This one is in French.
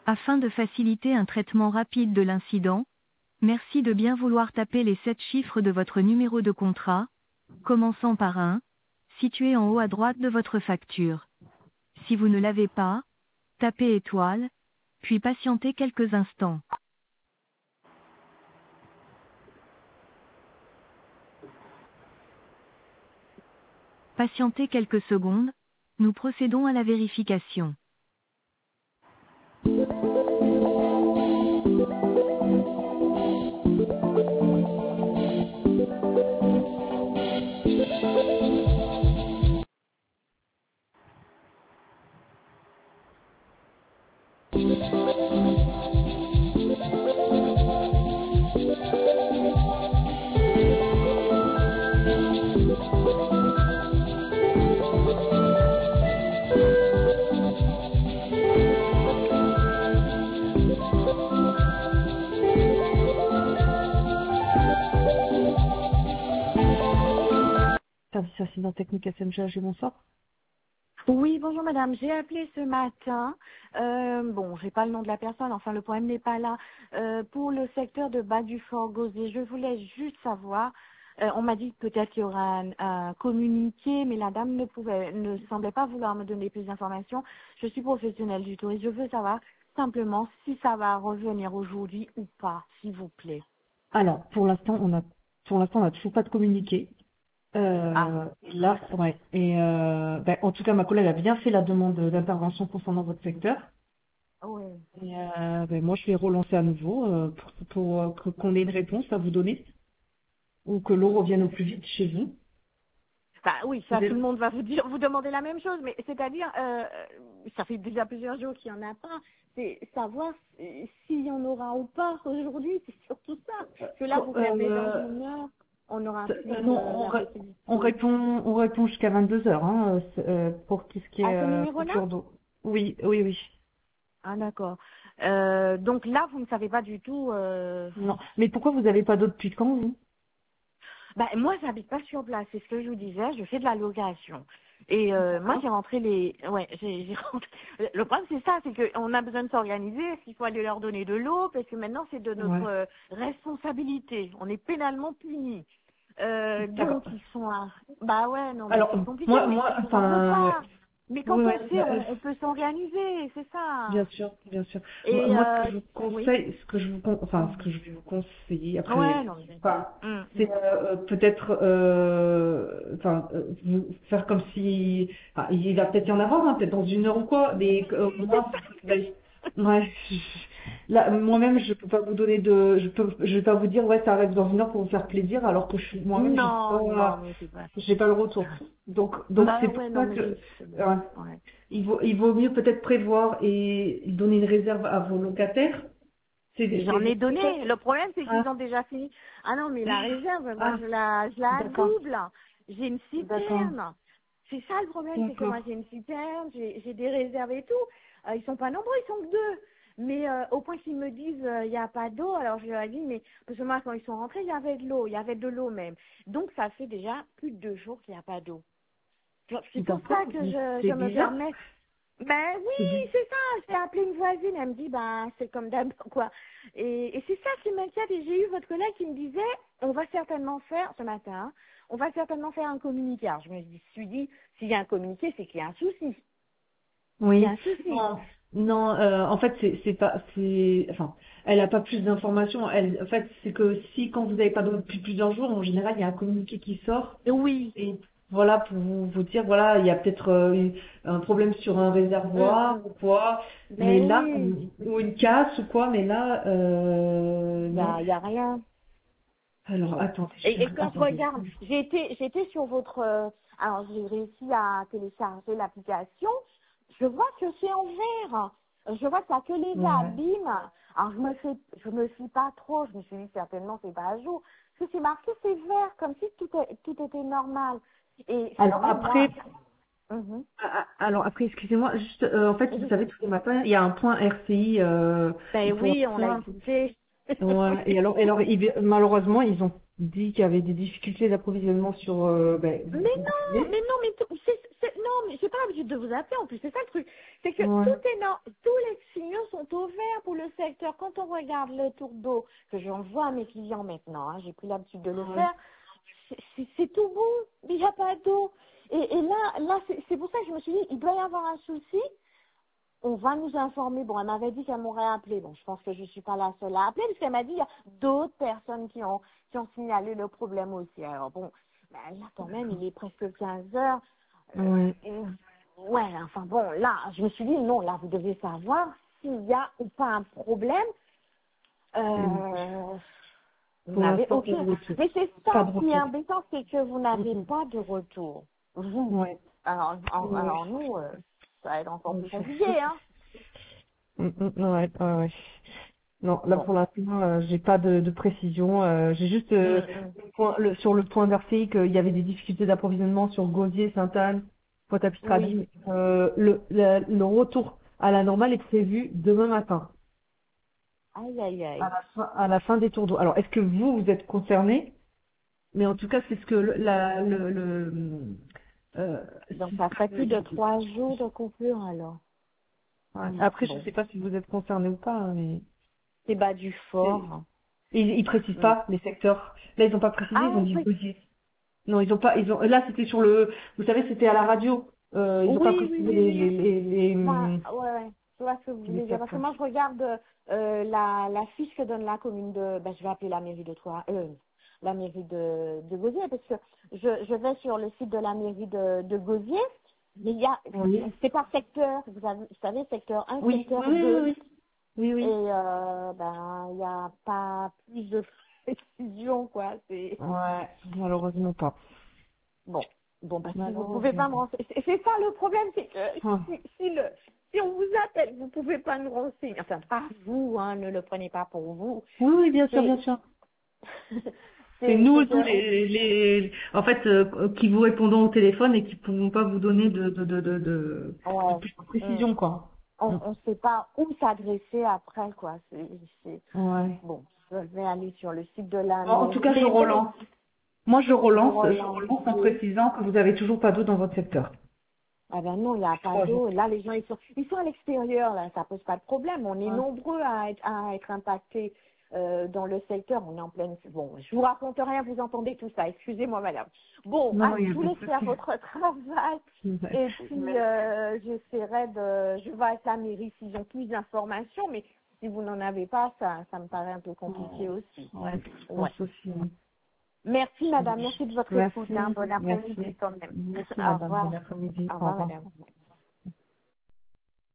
Afin de faciliter un traitement rapide de l'incident, merci de bien vouloir taper les 7 chiffres de votre numéro de contrat, commençant par 1, situé en haut à droite de votre facture. Si vous ne l'avez pas, tapez étoile, puis patientez quelques instants. Patientez quelques secondes, nous procédons à la vérification. Service accident technique SMGH, bonsoir. Oui, bonjour madame, j'ai appelé ce matin, bon, j'ai pas le nom de la personne, enfin le problème n'est pas là, pour le secteur de Bas du Fort-Gauzet. Je voulais juste savoir, on m'a dit que peut-être qu'il y aura un communiqué, mais la dame ne semblait pas vouloir me donner plus d'informations. Je suis professionnelle du tourisme, je veux savoir simplement si ça va revenir aujourd'hui ou pas, s'il vous plaît. Alors, pour l'instant, on n'a toujours pas de communiqué. Là, ouais. Et en tout cas, ma collègue a bien fait la demande d'intervention concernant votre secteur. Oui. Et moi, je vais relancer à nouveau qu'on ait une réponse à vous donner ou que l'eau revienne au plus vite chez vous. Bah oui, ça tout le monde va vous demander la même chose, mais c'est-à-dire, ça fait déjà plusieurs jours qu'il n'y en a pas. C'est savoir s'il y en aura ou pas aujourd'hui, c'est surtout ça. Parce que là, vous regardez dans une heure, on aura plus Non, la possibilité. on répond jusqu'à 22 heures pour tout ce qui À ce est numéro-là? coupure d'eau. Oui, oui, oui. Ah d'accord. Donc là, vous ne savez pas du tout. Non. Mais pourquoi vous n'avez pas d'eau depuis quand, vous? Bah, moi, j'habite pas sur place, c'est ce que je vous disais, je fais de la location. Et moi, j'ai rentré les... Ouais, j'ai rentré... Le problème, c'est ça, c'est qu'on a besoin de s'organiser, est-ce qu'il faut aller leur donner de l'eau, parce que maintenant, c'est de notre Ouais. responsabilité. On est pénalement punis. D'accord. Donc, ils sont à... Bah ouais, non, mais Alors, c'est compliqué, mais je vous en veux ouais. pas. Mais quand Oui, on sait, ouais, on peut s'organiser, c'est ça. bien sûr, bien sûr. Et Moi, ce que je vous oui. conseille, ce que je vais vous conseiller, Ouais, après, non, mais... enfin, Hum. c'est peut-être, vous faire comme si, il va peut-être y en avoir, peut-être dans une heure ou quoi, mais moi, ouais, là, moi-même, je peux pas vous donner je vais pas vous dire, ouais, ça arrive dans une heure pour vous faire plaisir, alors que moi-même, Non, non, mais c'est pas ça. j'ai pas le retour. Donc Bah c'est pour ouais, non, ça mais que, je sais bien. ouais. Ouais. Il vaut mieux peut-être prévoir et donner une réserve à vos locataires. J'en ai donné. C'est- Le problème, c'est qu'ils Ah, ont déjà fini. Ah non, mais la réserve, moi, ah, je la d'accord, double. J'ai une d'accord, citerne. C'est ça le problème, c'est que d'accord. moi, j'ai une citerne, j'ai des réserves et tout. Ils sont pas nombreux, ils sont que deux. Mais au point qu'ils me disent, il n'y a pas d'eau, alors je leur ai dit, mais parce que moi, quand ils sont rentrés, il y avait de l'eau même. Donc, ça fait déjà plus de 2 jours qu'il n'y a pas d'eau. C'est pour ça D'accord, que mais je c'est me bizarre. permets. Ben C'est oui, bizarre. c'est ça. J'ai appelé une voisine, elle me dit, ben c'est comme d'hab, quoi. Et c'est ça qui m'inquiète. Et j'ai eu votre collègue qui me disait, on va certainement faire, ce matin, hein, on va certainement faire un communiqué. Alors je me suis dit, s'il y a un communiqué, c'est qu'il y a un souci. Il y a Oui. un souci. Non, non, en fait, c'est pas, enfin, elle a pas plus d'informations. En fait, c'est que si quand vous n'avez pas d'eau depuis plusieurs jours, en général, il y a un communiqué qui sort. Oui. Et voilà, pour vous dire, voilà, il y a peut-être un problème sur un réservoir ou quoi, mais Ben là, oui. ou une casse ou quoi, mais là, non. Il y a rien. Alors, attendez, Et quand je attendez. regarde, j'étais sur votre, alors j'ai réussi à télécharger l'application. Je vois que c'est en vert. Je vois qu'il n'y a que les Ouais. abîmes. Alors je me fie pas trop. Je me suis dit certainement c'est pas à jour. Parce que c'est marqué c'est vert, comme si tout était normal. Et c'est Alors vrai moi. après, Mhm. excusez-moi, juste, en fait, vous savez, tous les matins, il y a un point RCI, Ben ils font oui, un on l'a point. écouté. Ouais, et alors, malheureusement, ils ont dit qu'il y avait des difficultés d'approvisionnement sur Mais non, non, mais j'ai pas l'habitude de vous appeler en plus, c'est ça le truc. C'est que ouais. tous les signaux sont ouverts pour le secteur. Quand on regarde le tour d'eau, que j'envoie à mes clients maintenant, hein, j'ai pris l'habitude de le Ouais. faire, c'est tout bon, il n'y a pas d'eau. Et là c'est pour ça que je me suis dit, il doit y avoir un souci. On va nous informer. Bon, elle m'avait dit qu'elle m'aurait appelé. Bon, je pense que je suis pas la seule à appeler, parce qu'elle m'a dit qu'il y a d'autres personnes qui ont signalé le problème aussi. Alors bon, ben, là quand même, il est presque 15 heures. Ouais. Ouais, enfin bon, là, je me suis dit, non, là, vous devez savoir s'il y a ou pas un problème. Vous Pour n'avez l'instant, pas aucun. de retour. Mais c'est Pas ça de qui est retour. embêtant, c'est que vous n'avez pas de retour. Vous. Ouais. Alors nous, ça va être encore plus compliqué, hein. Ouais, ouais, ouais. Non, là Bon. pour l'instant, j'ai pas de précision. J'ai juste Mm. sur le point d'RCI qu'il y avait des difficultés d'approvisionnement sur Gosier, Sainte-Anne, Oui. Pointe-à-Pistrady. Le retour à la normale est prévu demain matin, Aïe, aïe, aïe. à la fin des tours d'eau. Alors, est-ce que vous êtes concerné? Mais en tout cas, c'est ce que euh, Donc ça fait plus de 3 jours de coupure alors. ouais. Après, je Bon. sais pas si vous êtes concerné ou pas, hein, mais C'est bas du fort. ils précisent Mm. pas les secteurs. Là, ils ont pas précisé, ils ont Ah dit oui. Gosier. Non, ils ont pas, ils ont, là, c'était sur le, vous savez, c'était à la radio. Ils ont pas Oui, oui, précisé oui, oui. Bah, les ouais. Je vois ce que vous les voulez dire. Parce que secteurs. moi, je regarde la fiche que donne la commune de... Ben, je vais appeler la mairie de Troyes. La mairie de Gosier. Parce que je vais sur le site de la mairie de Gosier. Mais il y a... Oui. C'est par secteur. Vous savez, secteur 1, Oui, oui, secteur oui, 2. oui, oui, Et oui. ben, il n'y a pas plus de précision, quoi. C'est... Ouais, malheureusement pas. Bon, bah si vous pouvez Malheureusement pas me pas. renseigner, c'est ça le problème, c'est que Ouais. si on vous appelle, vous pouvez pas nous renseigner. Enfin, pas vous, hein, ne le prenez pas pour vous. Oui, oui, bien sûr, C'est bien sûr. C'est c'est nous, c'est que en fait, qui vous répondons au téléphone et qui ne pouvons pas vous donner de ouais, plus de hum, précision, quoi. Mm. on sait pas où s'adresser après, quoi. Ouais. Bon, je vais aller sur le site de la En tout mairie. cas, je Mais relance. Moi, vous je relance en relancez. précisant que vous avez toujours pas d'eau dans votre secteur. Ah ben non, il n'y a pas 3 jours. d'eau. Là, les gens, ils sont à l'extérieur, là, ça pose pas de problème. On est Ouais. nombreux à être impactés dans le secteur. On est en pleine... Bon, je vous raconte rien, vous entendez tout ça. Excusez-moi, madame. Bon, Non, allez, il y a je vous pas de laisse faire souci. votre travail. Et puis, Merci. j'essaierai de... Je vais à la mairie s'ils ont plus d'informations, mais si vous n'en avez pas, ça me paraît un peu compliqué aussi. Ouais, je Ouais. pense aussi. Oui. Merci, madame. Merci de votre écoute. Hein. Merci, Bon après-midi merci. quand même. Merci, Au madame. revoir. Bon après-midi. Au Au revoir, revoir. madame.